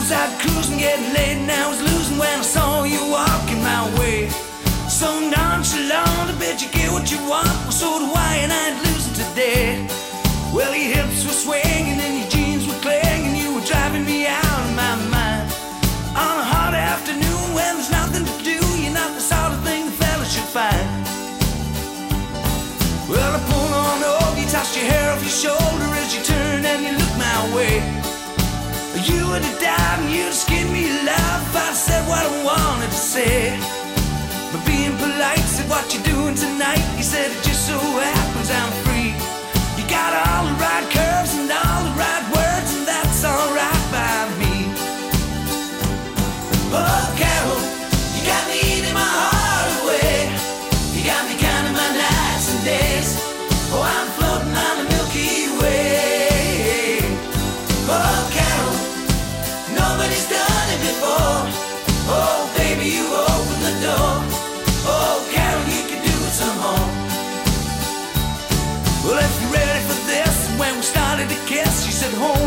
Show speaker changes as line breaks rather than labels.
Outside cruising, getting late, and I was losing when I saw you walking my way. So nonchalant, I bet you get what you want. Well, so do I, and I ain't losing today. Well, your hips were swinging and your jeans were clanging. You were driving me out of my mind. On a hot afternoon when there's nothing to do, you're not the sort of thing the fella should find. Well, I pulled on over, you tossed your hair off your shoulder as you turned and you looked my way. You would have died and you'd have skinned me alive if I'd said what I wanted to say. But being polite, said what you doing tonight. He said it just so happens I'm free. You got all the right curves and all the right words, and that's alright by me. Oh, Carol, you got me eating my heart away. You got me counting my nights and days. Oh, I'm floating on the Milky Way. Oh, Carol, nobody's done it before. Oh, baby, you opened the door. Oh, Carol, you can do it some more. Well, if you're ready for this, when we started to kiss, she said, hold